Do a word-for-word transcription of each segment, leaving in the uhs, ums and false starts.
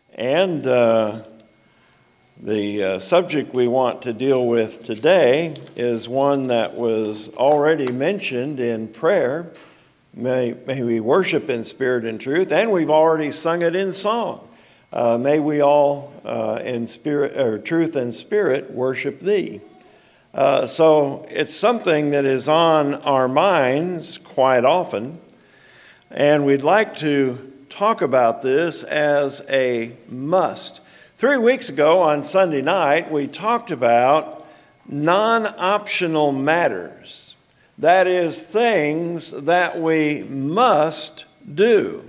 And uh, the uh, subject we want to deal with today is one that was already mentioned in prayer. May, may we worship in spirit and truth, and we've already sung it in song. Uh, may we all uh, in spirit or truth and spirit worship thee. Uh, so it's something that is on our minds quite often, and we'd like to talk about this as a must. Three weeks ago on Sunday night, we talked about non-optional matters. That is, things that we must do.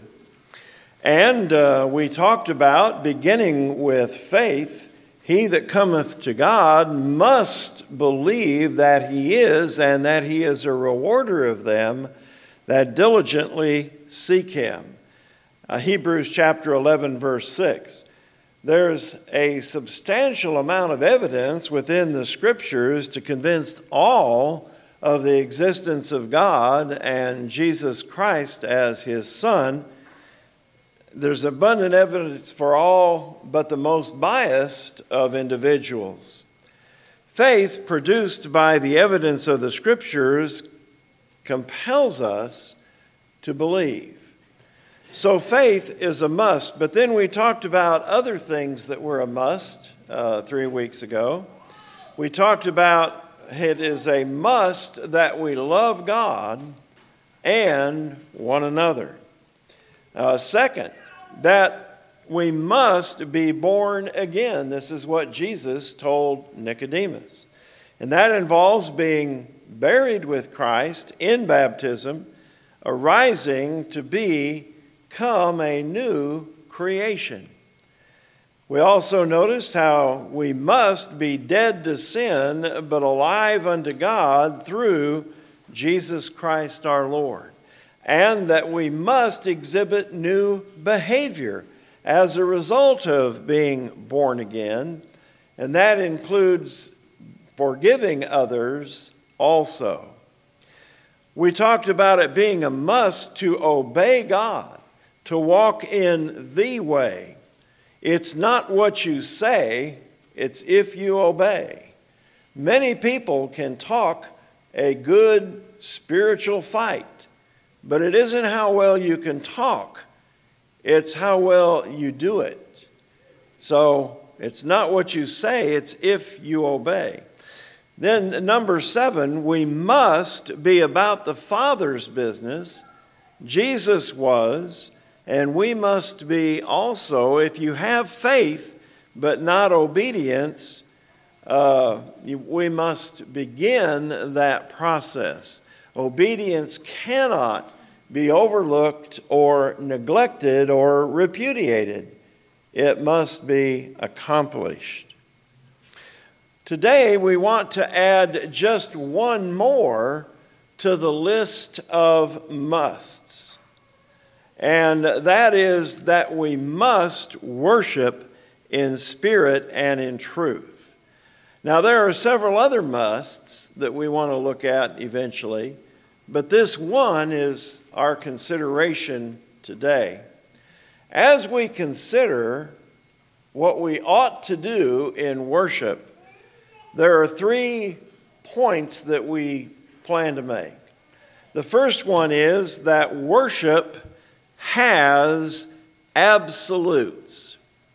And uh, we talked about, beginning with faith, he that cometh to God must believe that he is, and that he is a rewarder of them that diligently seek him. Uh, Hebrews chapter eleven, verse six. There's a substantial amount of evidence within the Scriptures to convince all of the existence of God and Jesus Christ as his Son. There's abundant evidence for all but the most biased of individuals. Faith produced by the evidence of the Scriptures compels us to believe. So faith is a must, but then we talked about other things that were a must uh, three weeks ago. We talked about it is a must that we love God and one another. Uh, second, that we must be born again. This is what Jesus told Nicodemus. And that involves being buried with Christ in baptism, arising to be Become a new creation. We also noticed how we must be dead to sin, but alive unto God through Jesus Christ our Lord, and that we must exhibit new behavior as a result of being born again, and that includes forgiving others also. We talked about it being a must to obey God, to walk in the way. It's not what you say, it's if you obey. Many people can talk a good spiritual fight, but it isn't how well you can talk, it's how well you do it. So it's not what you say, it's if you obey. Then number seven, we must be about the Father's business. Jesus was. And we must be also, if you have faith but not obedience, uh, we must begin that process. Obedience cannot be overlooked or neglected or repudiated. It must be accomplished. Today we want to add just one more to the list of musts. And that is that we must worship in spirit and in truth. Now, there are several other musts that we want to look at eventually, but this one is our consideration today. As we consider what we ought to do in worship, there are three points that we plan to make. The first one is that worship has absolutes.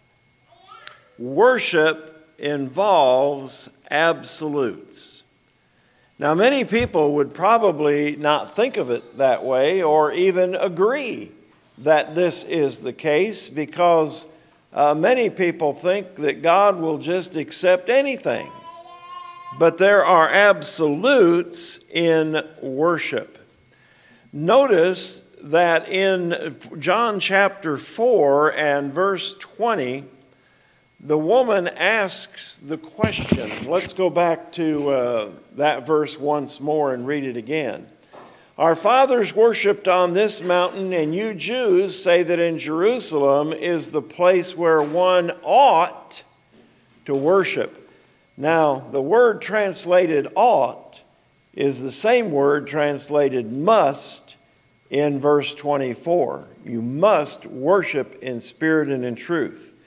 Worship involves absolutes. Now, many people would probably not think of it that way or even agree that this is the case, because uh, many people think that God will just accept anything. But there are absolutes in worship. Notice that in John chapter four and verse twenty, the woman asks the question. Let's go back to uh, that verse once more and read it again. Our fathers worshipped on this mountain, and you Jews say that in Jerusalem is the place where one ought to worship. Now, the word translated ought is the same word translated must in verse twenty-four. You must worship in spirit and in truth.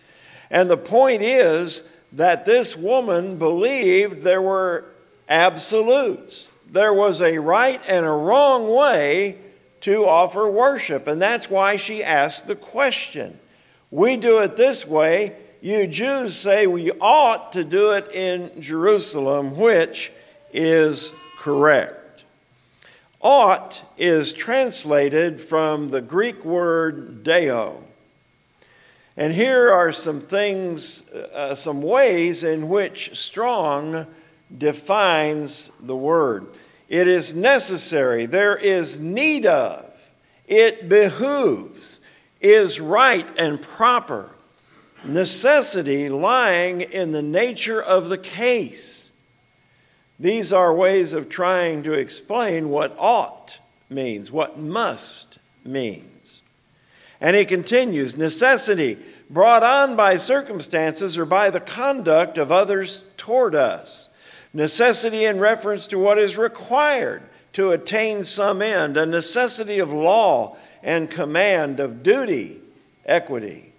And the point is that this woman believed there were absolutes. There was a right and a wrong way to offer worship, and that's why she asked the question. We do it this way. You Jews say we ought to do it in Jerusalem, which is correct. Ought is translated from the Greek word deo. And here are some things, uh, some ways in which Strong defines the word. It is necessary, there is need of, it behooves, is right and proper, necessity lying in the nature of the case. These are ways of trying to explain what ought means, what must means. And he continues, necessity brought on by circumstances or by the conduct of others toward us. Necessity in reference to what is required to attain some end. A necessity of law and command, of duty, equity.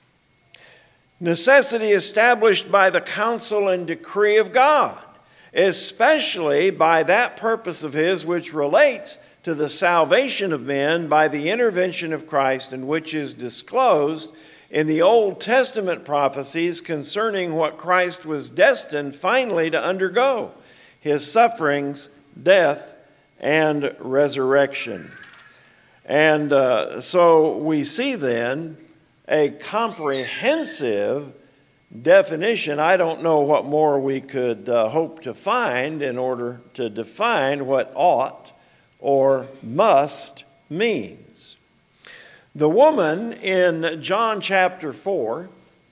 Necessity established by the counsel and decree of God, especially by that purpose of his which relates to the salvation of men by the intervention of Christ, and which is disclosed in the Old Testament prophecies concerning what Christ was destined finally to undergo, his sufferings, death, and resurrection. And uh, so we see then a comprehensive definition. I don't know what more we could uh, hope to find in order to define what ought or must means. The woman in John chapter four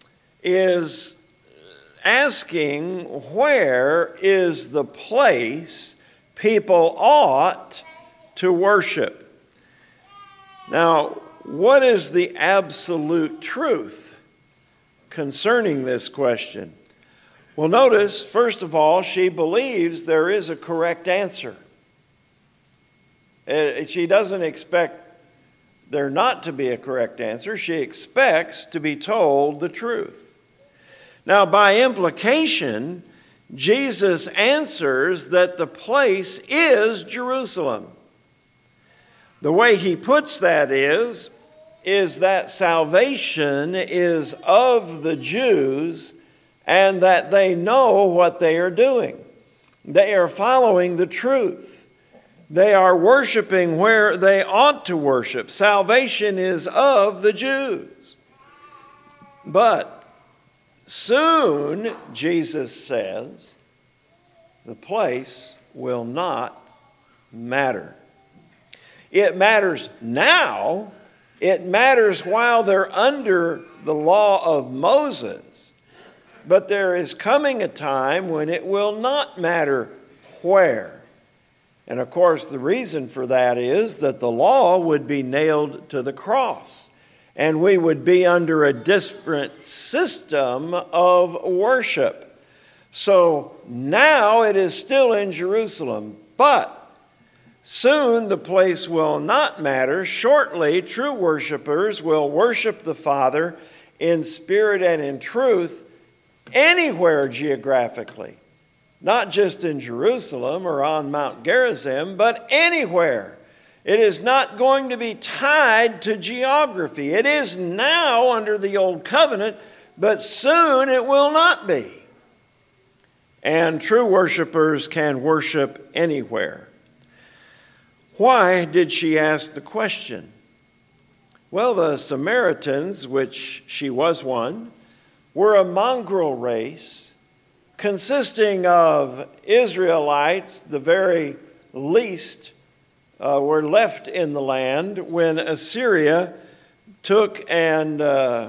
is asking, where is the place people ought to worship? Now, what is the absolute truth concerning this question? Well, notice, first of all, she believes there is a correct answer. She doesn't expect there not to be a correct answer. She expects to be told the truth. Now, by implication, Jesus answers that the place is Jerusalem. The way he puts that is, is that salvation is of the Jews and that they know what they are doing. They are following the truth. They are worshiping where they ought to worship. Salvation is of the Jews. But soon, Jesus says, the place will not matter. It matters now. It matters while they're under the law of Moses. But there is coming a time when it will not matter where. And of course, the reason for that is that the law would be nailed to the cross, and we would be under a different system of worship. So now it is still in Jerusalem, but soon the place will not matter. Shortly, true worshipers will worship the Father in spirit and in truth anywhere geographically. Not just in Jerusalem or on Mount Gerizim, but anywhere. It is not going to be tied to geography. It is now under the Old Covenant, but soon it will not be. And true worshipers can worship anywhere. Why did she ask the question? Well, the Samaritans, which she was one, were a mongrel race consisting of Israelites, the very least, uh, were left in the land when Assyria took and uh,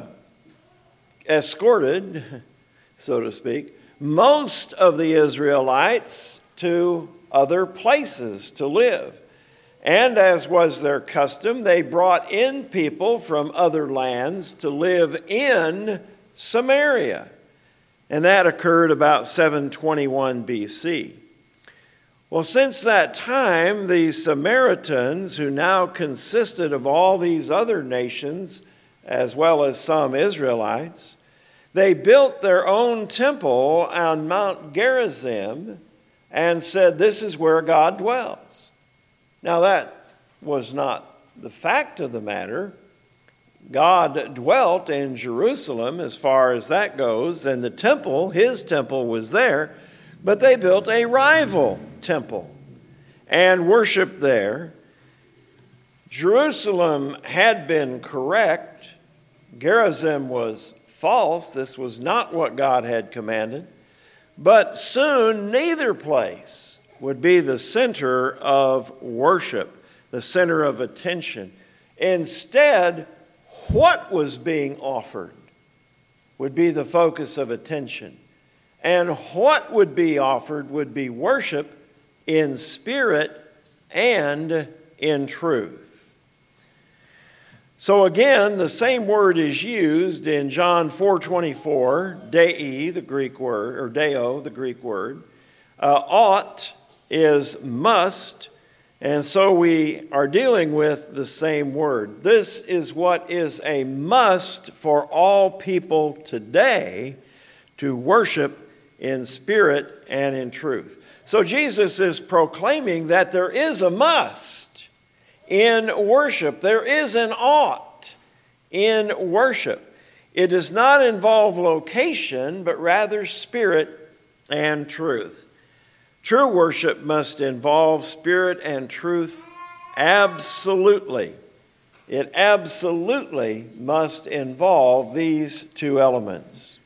escorted, so to speak, most of the Israelites to other places to live. And as was their custom, they brought in people from other lands to live in Samaria. And that occurred about seven twenty-one B C. Well, since that time, the Samaritans, who now consisted of all these other nations, as well as some Israelites, They built their own temple on Mount Gerizim and said, this is where God dwells. Now that was not the fact of the matter. God dwelt in Jerusalem as far as that goes, and the temple, his temple, was there, but they built a rival temple and worshiped there. Jerusalem had been correct. Gerizim was false. This was not what God had commanded. But soon neither place would be the center of worship, the center of attention. Instead, what was being offered would be the focus of attention. And what would be offered would be worship in spirit and in truth. So again, the same word is used in John four twenty-four, dei, the Greek word, or deo, the Greek word. Uh, ought is must, and so we are dealing with the same word. This is what is a must for all people today, to worship in spirit and in truth. So Jesus is proclaiming that there is a must in worship. There is an ought in worship. It does not involve location, but rather spirit and truth. True worship must involve spirit and truth absolutely. It absolutely must involve these two elements.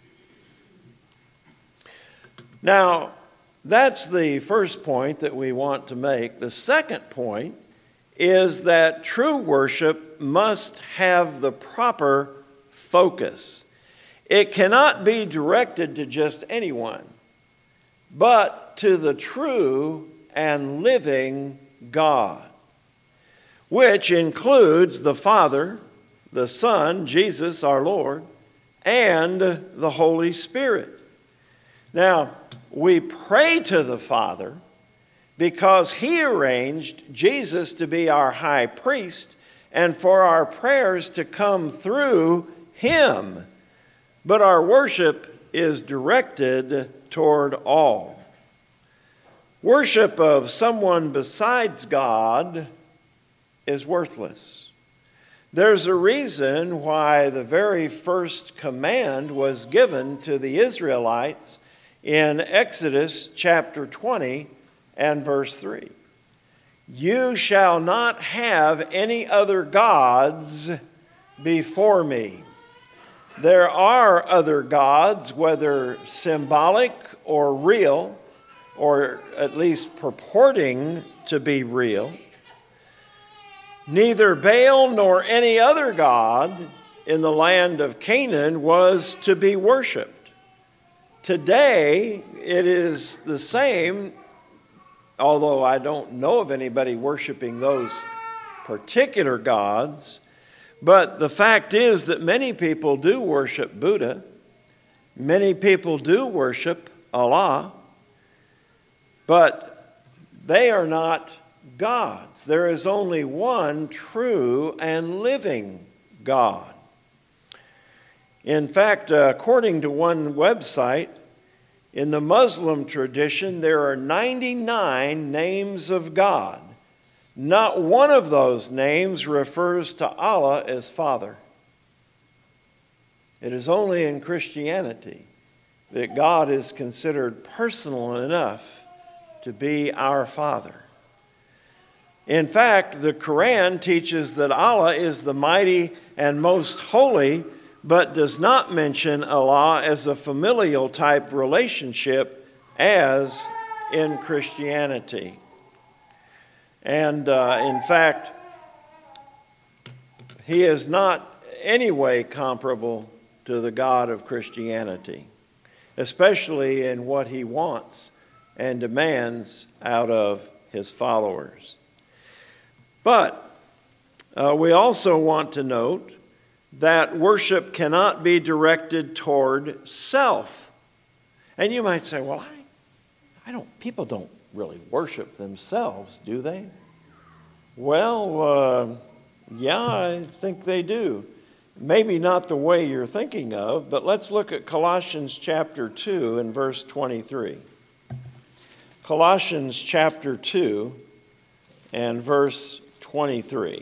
Now, that's the first point that we want to make. The second point is that true worship must have the proper focus. It cannot be directed to just anyone, but to the true and living God, which includes the Father, the Son, Jesus our Lord, and the Holy Spirit. Now, we pray to the Father because He arranged Jesus to be our high priest and for our prayers to come through Him. But our worship is directed toward all. Worship of someone besides God is worthless. There's a reason why the very first command was given to the Israelites in Exodus chapter twenty and verse three. You shall not have any other gods before me. There are other gods, whether symbolic or real, or at least purporting to be real. Neither Baal nor any other god in the land of Canaan was to be worshipped. Today, it is the same, although I don't know of anybody worshiping those particular gods. But the fact is that many people do worship Buddha. Many people do worship Allah. But they are not gods. There is only one true and living God. In fact, according to one website, in the Muslim tradition, there are ninety-nine names of God. Not one of those names refers to Allah as Father. It is only in Christianity that God is considered personal enough to be our Father. In fact, the Quran teaches that Allah is the mighty and most holy, but does not mention Allah as a familial type relationship as in Christianity. And uh, in fact, He is not any way comparable to the God of Christianity, especially in what He wants and demands out of His followers. But uh, we also want to note that worship cannot be directed toward self. And you might say, well, I, I don't, people don't really worship themselves, do they? Well, uh, yeah, I think they do. maybe not the way you're thinking of, but let's look at Colossians chapter two and verse twenty-three. Colossians chapter two and verse twenty-three.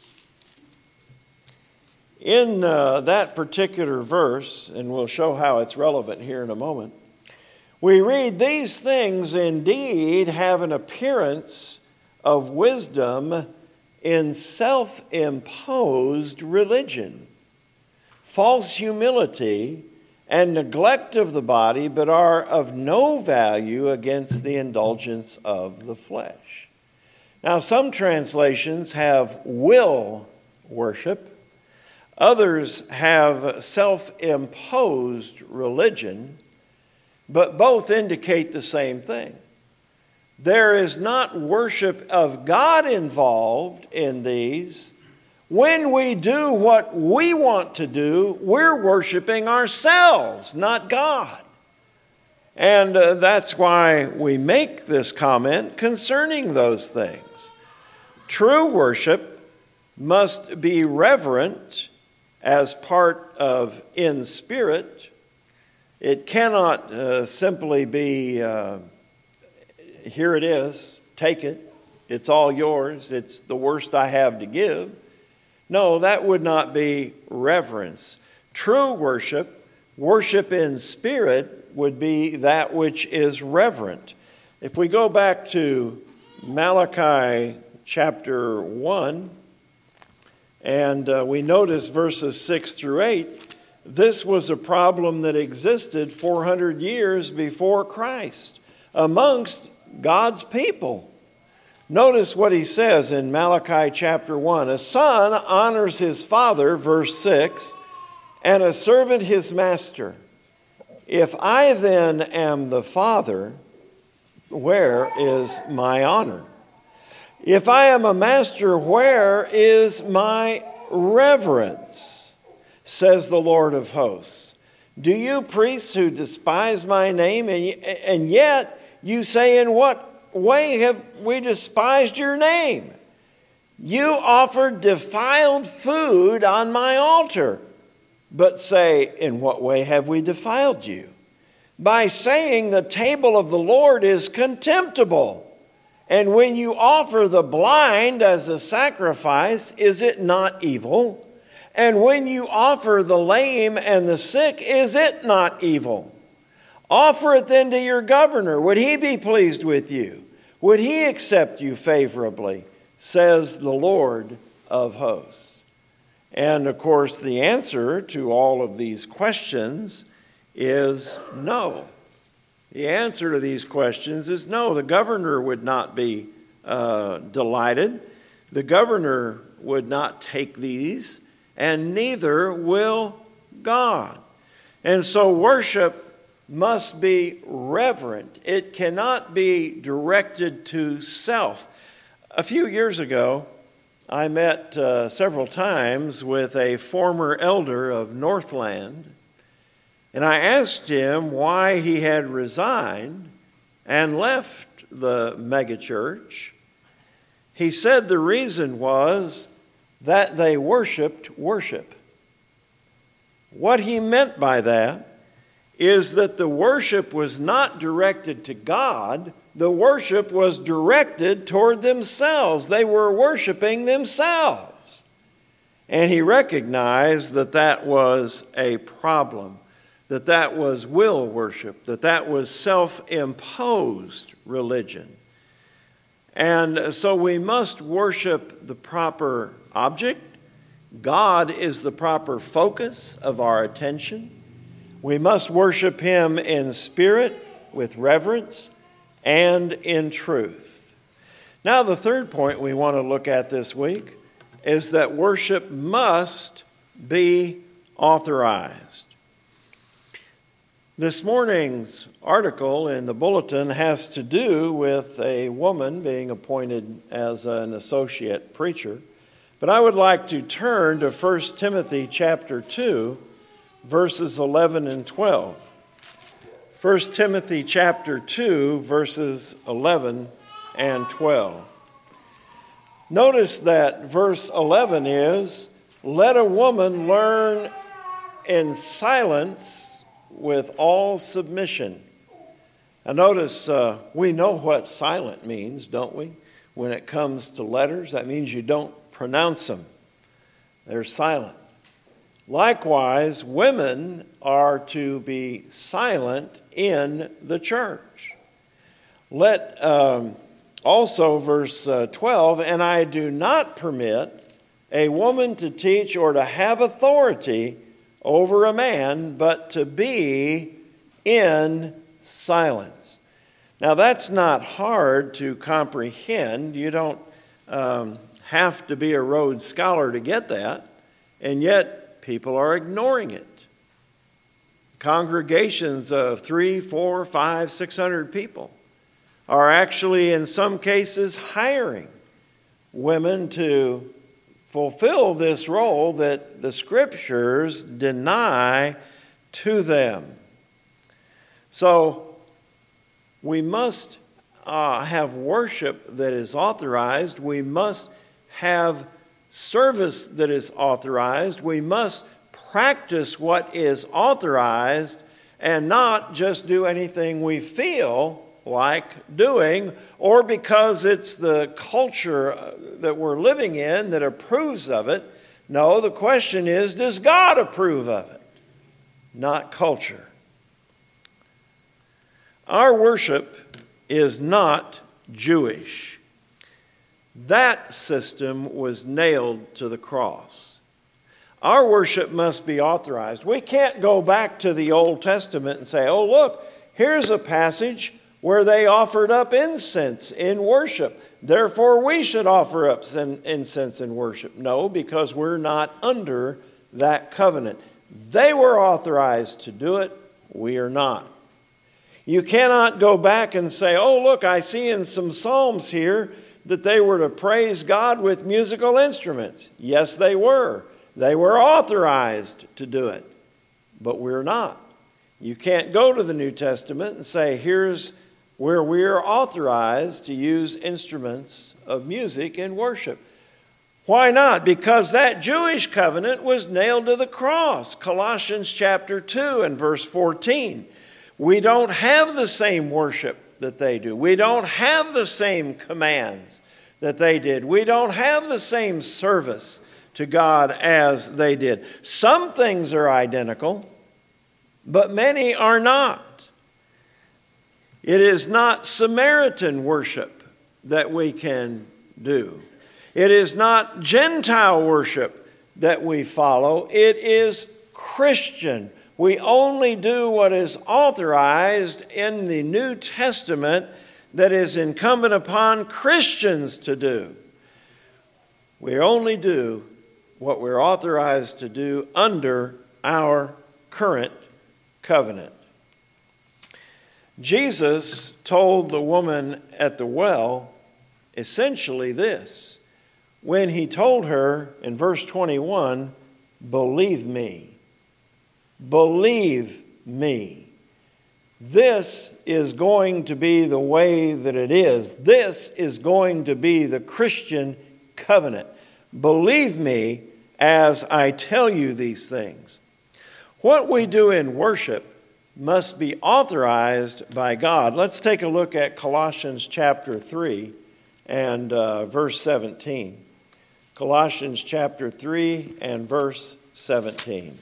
In uh, that particular verse, and we'll show how it's relevant here in a moment, we read, "These things indeed have an appearance of wisdom in self-imposed religion, false humility, and neglect of the body, but are of no value against the indulgence of the flesh." Now, some translations have will worship. Others have self-imposed religion, but both indicate the same thing. There is not worship of God involved in these. When we do what we want to do, we're worshiping ourselves, not God. And uh, that's why we make this comment concerning those things. True worship must be reverent as part of in spirit. It cannot uh, simply be, uh, here it is, take it, it's all yours, it's the worst I have to give. No, that would not be reverence. True worship, worship in spirit, would be that which is reverent. If we go back to Malachi chapter one, and uh, we notice verses six through eight, this was a problem that existed four hundred years before Christ amongst God's people. Notice what he says in Malachi chapter one. "A son honors his father," verse six, "and a servant his master. If I then am the father, where is my honor? If I am a master, where is my reverence? Says the Lord of hosts. Do you priests who despise my name, and yet you say, in what way have we despised your name? You offered defiled food on my altar, but say, in what way have we defiled you? By saying the table of the Lord is contemptible. And when you offer the blind as a sacrifice, is it not evil? And when you offer the lame and the sick, is it not evil? Offer it then to your governor. Would he be pleased with you? Would he accept you favorably? Says the Lord of hosts." And of course, the answer to all of these questions is no. The answer to these questions is no. The governor would not be uh, delighted. The governor would not take these, and neither will God. And so worship must be reverent. It cannot be directed to self. A few years ago, I met uh, several times with a former elder of Northland, and I asked him why he had resigned and left the megachurch. He said the reason was that they worshiped worship. What he meant by that is that the worship was not directed to God. The worship was directed toward themselves. They were worshiping themselves. And he recognized that that was a problem, that that was will worship, that that was self-imposed religion. And so we must worship the proper object. God is the proper focus of our attention. We must worship him in spirit, with reverence, and in truth. Now, the third point we want to look at this week is that worship must be authorized. This morning's article in the bulletin has to do with a woman being appointed as an associate preacher. But I would like to turn to First Timothy chapter two, verses eleven and twelve. First Timothy chapter two, verses eleven and twelve. Notice that verse eleven is, Let a woman learn in silence with all submission. Now notice uh, we know what silent means, don't we? When it comes to letters, that means you don't pronounce them. They're silent. Likewise, women are to be silent in the church. Let um, also verse uh, twelve, and I do not permit a woman to teach or to have authority over a man, but to be in silence. Now that's not hard to comprehend. You don't um, have to be a Rhodes Scholar to get that, and yet people are ignoring it. Congregations of three, four, five, six hundred people are actually in some cases hiring women to fulfill this role that the scriptures deny to them. So we must uh, have worship that is authorized. We must have service that is authorized. We must practice what is authorized and not just do anything we feel like doing, or because it's the culture that we're living in that approves of it. No, the question is, does God approve of it? Not culture. Our worship is not Jewish. That system was nailed to the cross. Our worship must be authorized. We can't go back to the Old Testament and say, oh, look, here's a passage where they offered up incense in worship. Therefore, we should offer up incense in worship. No, because we're not under that covenant. They were authorized to do it. We are not. You cannot go back and say, oh, look, I see in some Psalms here that they were to praise God with musical instruments. Yes, they were. They were authorized to do it. But we're not. You can't go to the New Testament and say, here's where we are authorized to use instruments of music in worship. Why not? Because that Jewish covenant was nailed to the cross. Colossians chapter two and verse fourteen. We don't have the same worship that they do. We don't have the same commands that they did. We don't have the same service to God as they did. Some things are identical, but many are not. It is not Samaritan worship that we can do. It is not Gentile worship that we follow. It is Christian. We only do what is authorized in the New Testament that is incumbent upon Christians to do. We only do what we're authorized to do under our current covenant. Jesus told the woman at the well essentially this when he told her in verse twenty-one, believe me, believe me. This is going to be the way that it is. This is going to be the Christian covenant. Believe me as I tell you these things. What we do in worship must be authorized by God. Let's take a look at Colossians chapter three and uh, verse seventeen. Colossians chapter three and verse seventeen.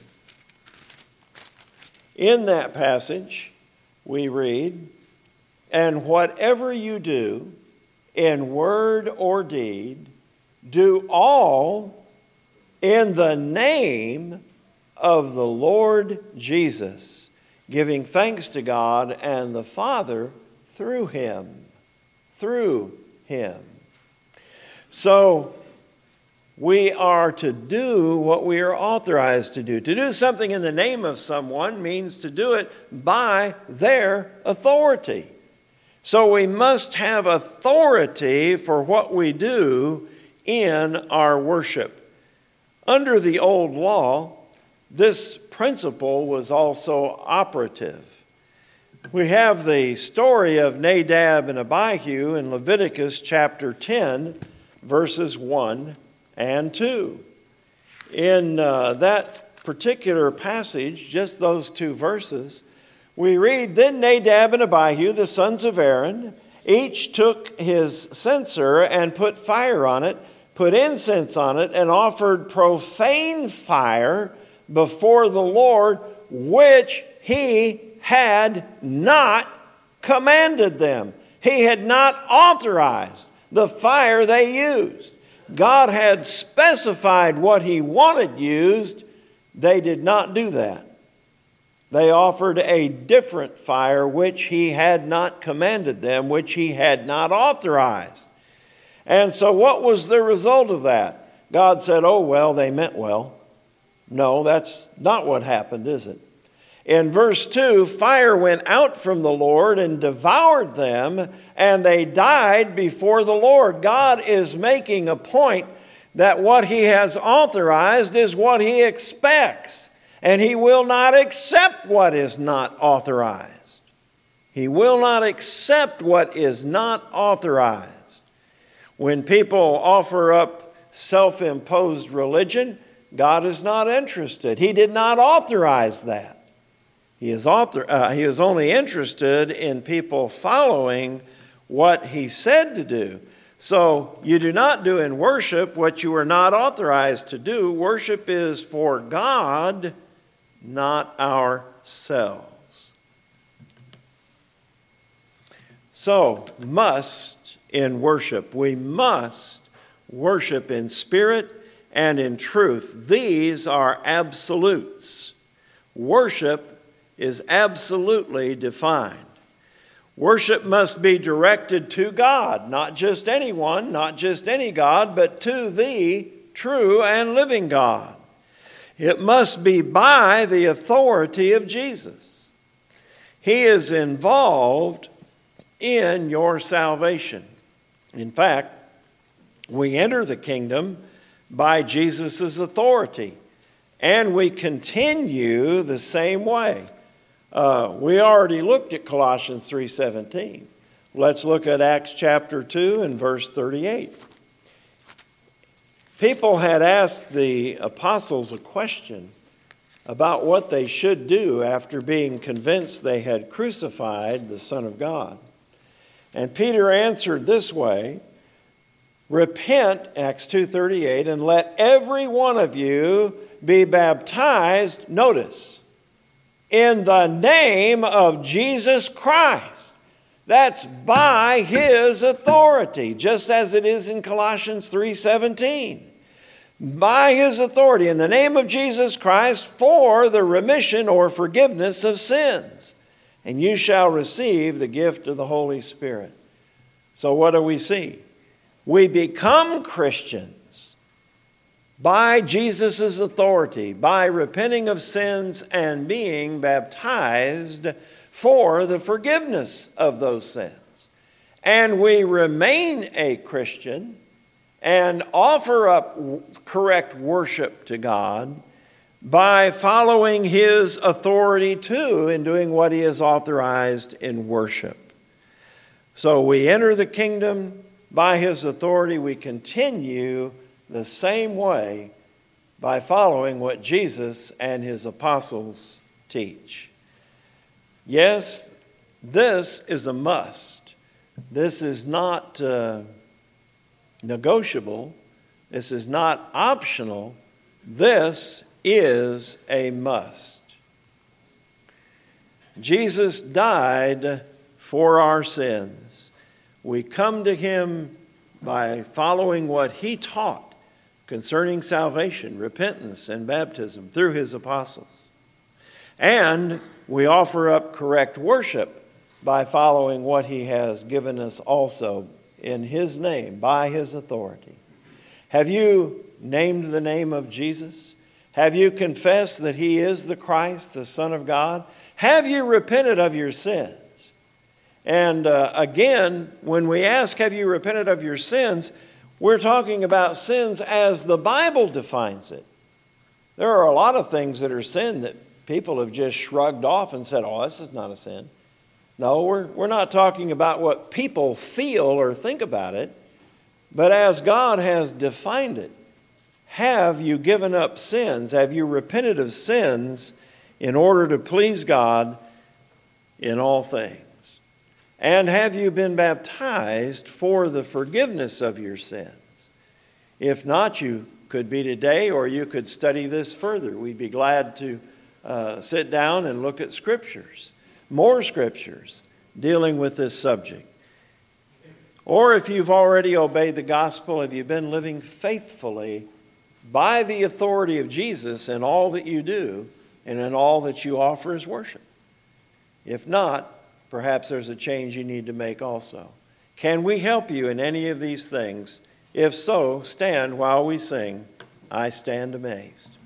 In that passage, we read, and whatever you do, in word or deed, do all in the name of the Lord Jesus, giving thanks to God and the Father through him. Through him. So, we are to do what we are authorized to do. To do something in the name of someone means to do it by their authority. So we must have authority for what we do in our worship. Under the old law, this principle was also operative. We have the story of Nadab and Abihu in Leviticus chapter ten, verses one and two. in uh, that particular passage, just those two verses, we read, "Then Nadab and Abihu, the sons of Aaron, each took his censer and put fire on it, put incense on it, and offered profane fire before the Lord, which he had not commanded them." He had not authorized the fire they used. God had specified what he wanted used. They did not do that. They offered a different fire which he had not commanded them, which he had not authorized. And so what was the result of that? God said, "Oh, well, they meant well." No, that's not what happened, is it? In verse two, fire went out from the Lord and devoured them, and they died before the Lord. God is making a point that what he has authorized is what he expects, and he will not accept what is not authorized. He will not accept what is not authorized. When people offer up self-imposed religion, God is not interested. He did not authorize that. He is, author, uh, he is only interested in people following what he said to do. So you do not do in worship what you are not authorized to do. Worship is for God, not ourselves. So, must in worship. We must worship in spirit and in truth. These are absolutes. Worship is absolutely defined. Worship must be directed to God, not just anyone, not just any God, but to the true and living God. It must be by the authority of Jesus. He is involved in your salvation. In fact, we enter the kingdom by Jesus' authority, and we continue the same way. Uh, we already looked at Colossians three seventeen. Let's look at Acts chapter two and verse thirty-eight. People had asked the apostles a question about what they should do after being convinced they had crucified the Son of God. And Peter answered this way, "Repent," Acts two thirty-eight, "and let every one of you be baptized," notice, "in the name of Jesus Christ." That's by his authority, just as it is in Colossians three seventeen. By his authority, in the name of Jesus Christ, for the remission or forgiveness of sins. And you shall receive the gift of the Holy Spirit. So what do we see? We become Christians by Jesus' authority, by repenting of sins and being baptized for the forgiveness of those sins. And we remain a Christian and offer up correct worship to God by following his authority too and doing what he has authorized in worship. So we enter the kingdom by his authority. We continue the same way by following what Jesus and his apostles teach. Yes, this is a must. This is not uh, negotiable. This is not optional. This is a must. Jesus died for our sins. We come to him by following what he taught concerning salvation, repentance, and baptism through his apostles. And we offer up correct worship by following what he has given us also in his name, by his authority. Have you named the name of Jesus? Have you confessed that he is the Christ, the Son of God? Have you repented of your sins? And uh, again, when we ask, have you repented of your sins, we're talking about sins as the Bible defines it. There are a lot of things that are sin that people have just shrugged off and said, oh, this is not a sin. No, we're, we're not talking about what people feel or think about it, but as God has defined it. Have you given up sins? Have you repented of sins in order to please God in all things? And have you been baptized for the forgiveness of your sins? If not, you could be today, or you could study this further. We'd be glad to uh, sit down and look at scriptures, more scriptures dealing with this subject. Or if you've already obeyed the gospel, have you been living faithfully by the authority of Jesus in all that you do and in all that you offer as worship? If not, perhaps there's a change you need to make also. Can we help you in any of these things? If so, stand while we sing, I Stand Amazed.